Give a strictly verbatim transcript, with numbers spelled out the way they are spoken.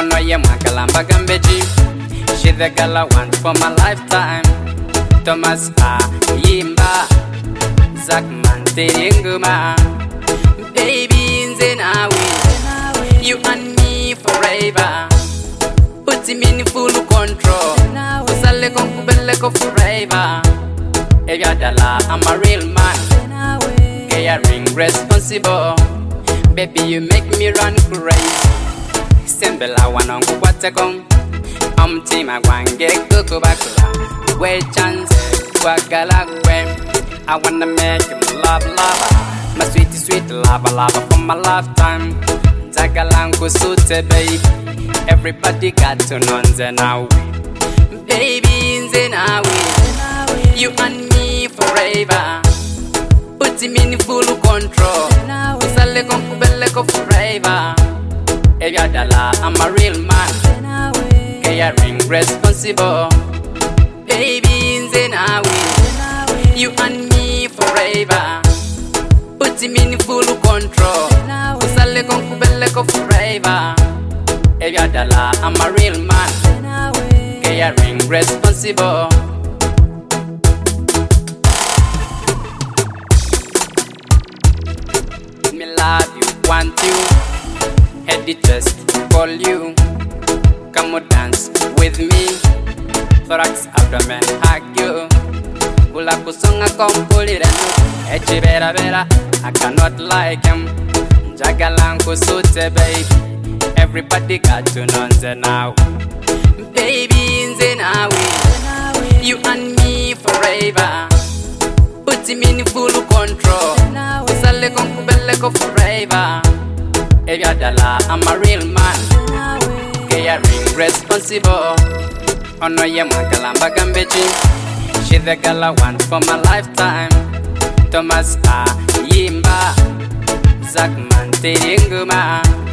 Ono ye mwakalamba gambeji. She the girl I want for my lifetime. Thomas A. Yimba Zach Manteringuma. Baby nze nawe, you and me forever. Put him in full control. Usale konkubele ko forever. Evyadala, I'm a real man. Caring, responsible. Baby, you make me run crazy. Sembela wanongu watekong. I'm team I want get kuku bakula. We chance wakala kwe. I wanna make him love lava. My sweet sweet lava lava for my lifetime. Zagalangu sute baby. Everybody got to know nze nawe. Baby nze nawe, you and me forever. Put him in full control. Usale konkubele ko forever. Evyadala, I'm a real man. Caring, responsible. Baby nze nawe, you and me forever. Put him in full control. Usale konkubele ko forever. Evyadala, I'm a real man. Caring, responsible. Me love you, want you. Head the chest, call you. Come on, dance with me. Thorax, abdomen, hug you. Kula kusonga kompulire nu. Echi vera vera, I cannot like him. Jagalangu sute baby. Everybody got to know nze nawe. Baby nze nawe, you and me forever. Put him in full control. Usale konkubele ko forever. Evyadala, I'm a real man. Caring, responsible. Ono ye mwakalamba gambeji. She the girl I want for my lifetime. Thomas A. Yimba Zach Manteringuma.